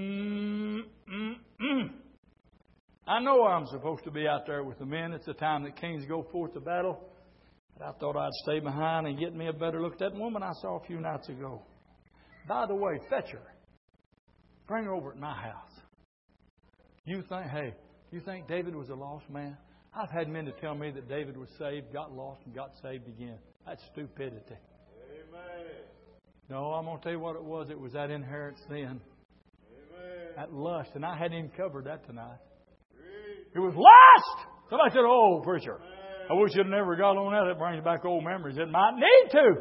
I know I'm supposed to be out there with the men. It's the time that kings go forth to battle. But I thought I'd stay behind and get me a better look at that woman I saw a few nights ago. By the way, fetch her. Bring her over at my house. You think David was a lost man? I've had men to tell me that David was saved, got lost, and got saved again. That's stupidity. Amen. No, I'm going to tell you what it was. It was that inherent sin. Amen. That lust. And I hadn't even covered that tonight. It was lust! Somebody said, oh, preacher, I wish you'd never got on that. It brings back old memories. It might need to.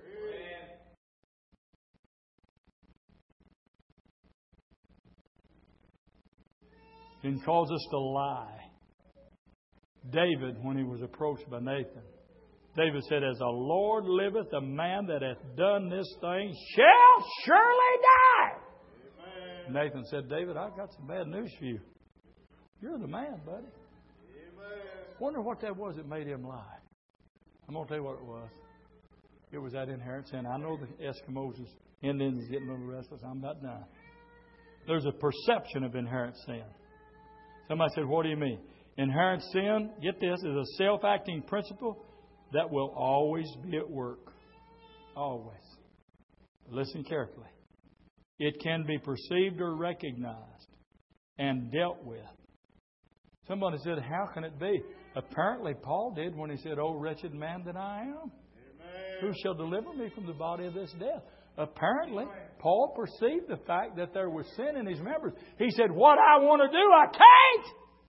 It can cause us to lie. David, when he was approached by Nathan, David said, as the Lord liveth, the man that hath done this thing shall surely die. Amen. Nathan said, David, I've got some bad news for you. You're the man, buddy. Amen. Wonder what that was that made him lie. I'm going to tell you what it was. It was that inherent sin. I know the Eskimos, Indians is getting a little restless. I'm about done. There's a perception of inherent sin. Somebody said, what do you mean? Inherent sin, get this, is a self-acting principle that will always be at work. Always. Listen carefully. It can be perceived or recognized and dealt with. Somebody said, how can it be? Apparently Paul did when he said, O wretched man that I am. Amen. Who shall deliver me from the body of this death? Apparently, Paul perceived the fact that there was sin in his members. He said, what I want to do, I can't.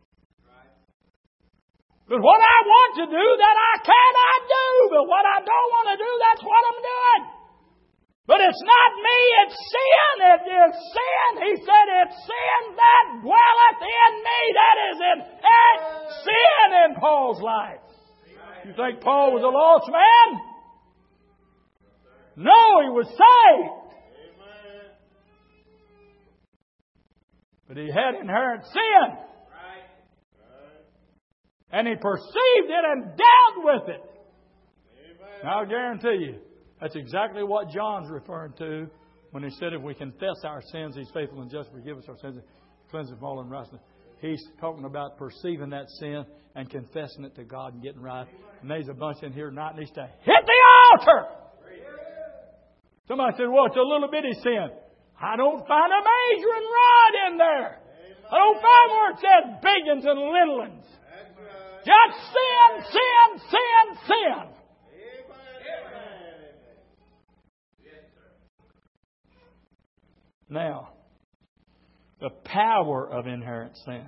But what I want to do, that I cannot do. But what I don't want to do, that's what I'm doing. But it's not me, it's sin. It is sin. He said, it's sin that dwelleth in me. That is inherent sin in Paul's life. You think Paul was a lost man? No, he was saved. But he had inherent sin. And he perceived it and dealt with it. Now, I guarantee you, that's exactly what John's referring to when he said if we confess our sins, He's faithful and just to forgive us our sins and cleanse us from all unrighteousness. He's talking about perceiving that sin and confessing it to God and getting right. And there's a bunch in here tonight that needs to hit the altar. Somebody said, well, it's a little bitty sin. I don't find a measuring rod in there. I don't find where it says big ones and little ones. Just sin, sin, sin, sin. Now, the power of inherent sin.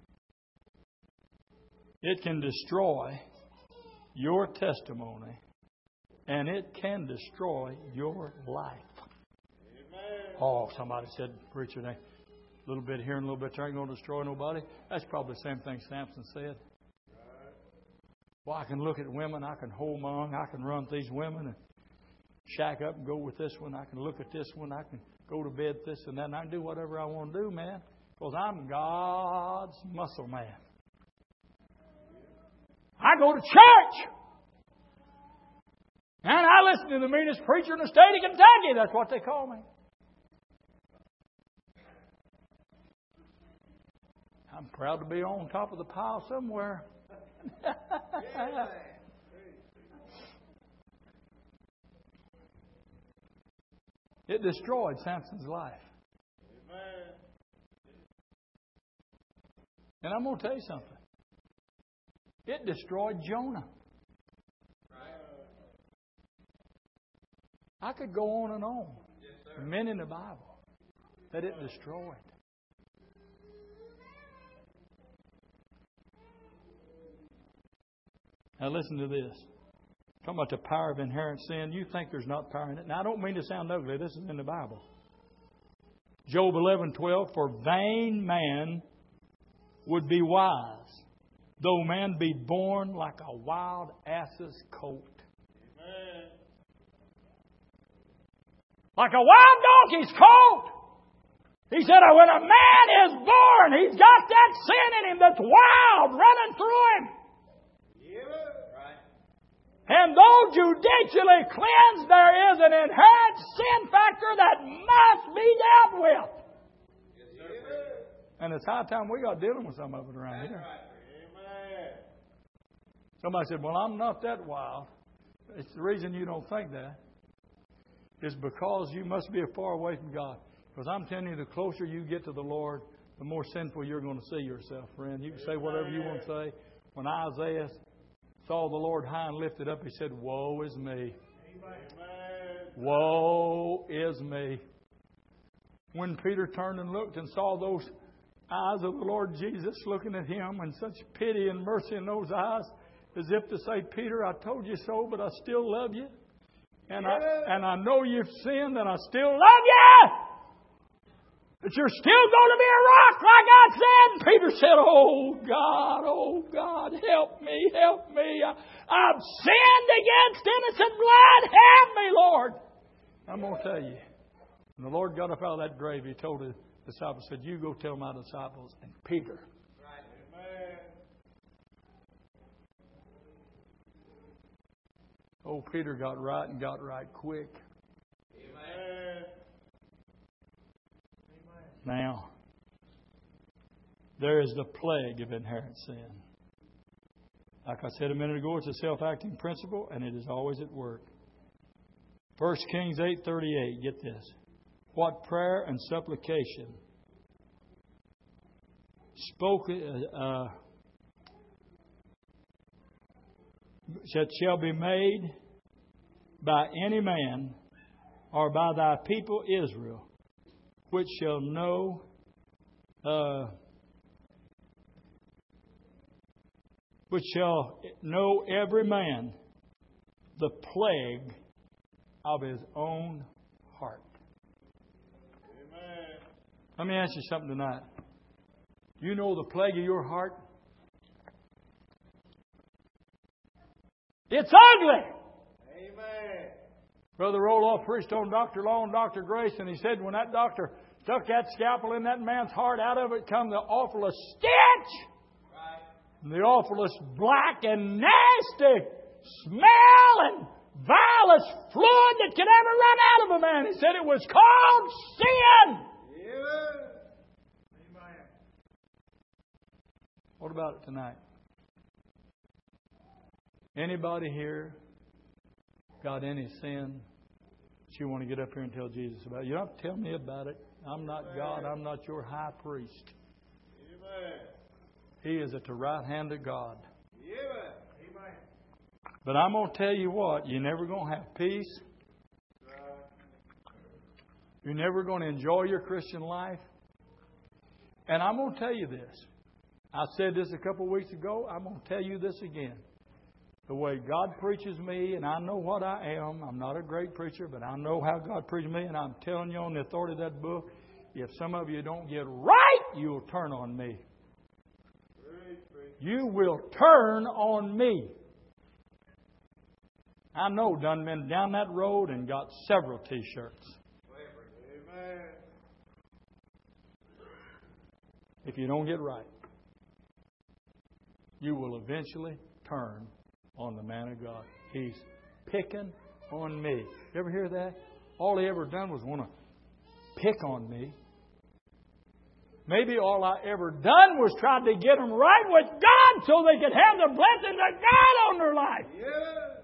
It can destroy your testimony, and it can destroy your life. Oh, somebody said, preacher, a little bit here and a little bit there ain't going to destroy nobody. That's probably the same thing Samson said. Well, I can look at women, I can hold my own, I can run with these women and shack up and go with this one. I can look at this one, I can go to bed this and that, and I can do whatever I want to do, man, because I'm God's muscle man. I go to church, and I listen to the meanest preacher in the state of Kentucky. That's what they call me. I'm proud to be on top of the pile somewhere. It destroyed Samson's life. And I'm going to tell you something. It destroyed Jonah. I could go on and on. Men in the Bible that it destroyed. Now listen to this. Talking about the power of inherent sin. You think there's not power in it. Now I don't mean to sound ugly. This is in the Bible. Job 11:12. For vain man would be wise, though man be born like a wild ass's coat. Amen. Like a wild donkey's coat. He said, when a man is born, he's got that sin in him that's wild running through him. And though judicially cleansed, there is an inherent sin factor that must be dealt with. Yes, and it's high time we got dealing with some of it around here. Right. Somebody said, well, I'm not that wild. It's the reason you don't think that is because you must be far away from God. Because I'm telling you, the closer you get to the Lord, the more sinful you're going to see yourself, friend. You can say whatever you want to say. When Isaiah saw the Lord high and lifted up, he said, woe is me. Amen. Woe is me. When Peter turned and looked and saw those eyes of the Lord Jesus looking at him and such pity and mercy in those eyes, as if to say, Peter, I told you so, but I still love you. And I know you've sinned and I still love you. But you're still going to be a rock like I said. And Peter said, oh God, help me. I've sinned against innocent blood. Help me, Lord. I'm going to tell you, when the Lord got up out of that grave, He told His disciples, said, you go tell my disciples and Peter. Right. Oh, Peter got right and got right quick. Amen. Now, there is the plague of inherent sin. Like I said a minute ago, it's a self-acting principle, and it is always at work. 1 Kings 8:38, get this. What prayer and supplication shall be made by any man or by thy people Israel, which shall know every man the plague of his own heart. Amen. Let me ask you something tonight. You know the plague of your heart? It's ugly. Amen. Brother Roloff preached on Dr. Law and Dr. Grace, and he said when that doctor stuck that scalpel in that man's heart, out of it come the awfulest stench. Right. And the awfulest black and nasty smell and vilest fluid that could ever run out of a man. He said it was called sin. Yeah. Amen. What about it tonight? Anybody here got any sin that you want to get up here and tell Jesus about? You don't have to tell me about it. I'm not God. I'm not your high priest. Amen. He is at the right hand of God. Amen. Amen. But I'm going to tell you what, you're never going to have peace. You're never going to enjoy your Christian life. And I'm going to tell you this. I said this a couple of weeks ago. I'm going to tell you this again. The way God preaches me, and I know what I am. I'm not a great preacher, but I know how God preaches me. And I'm telling you on the authority of that book, if some of you don't get right, you'll turn on me. You will turn on me. I know done been down that road and got several T-shirts. Amen. If you don't get right, you will eventually turn on the man of God. He's picking on me. You ever hear that? All he ever done was want to pick on me. Maybe all I ever done was try to get them right with God so they could have the blessings of God on their life. Yeah.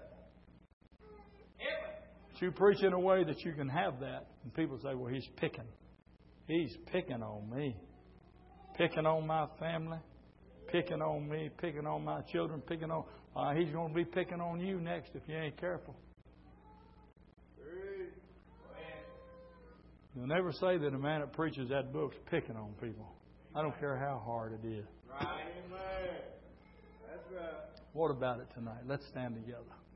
But you preach in a way that you can have that. And people say, well, he's picking. He's picking on me. Picking on my family. Picking on me. Picking on my children. Picking on... he's going to be picking on you next if you ain't careful. You'll never say that a man that preaches that book's picking on people. I don't care how hard it is. Right. Amen. That's right. What about it tonight? Let's stand together.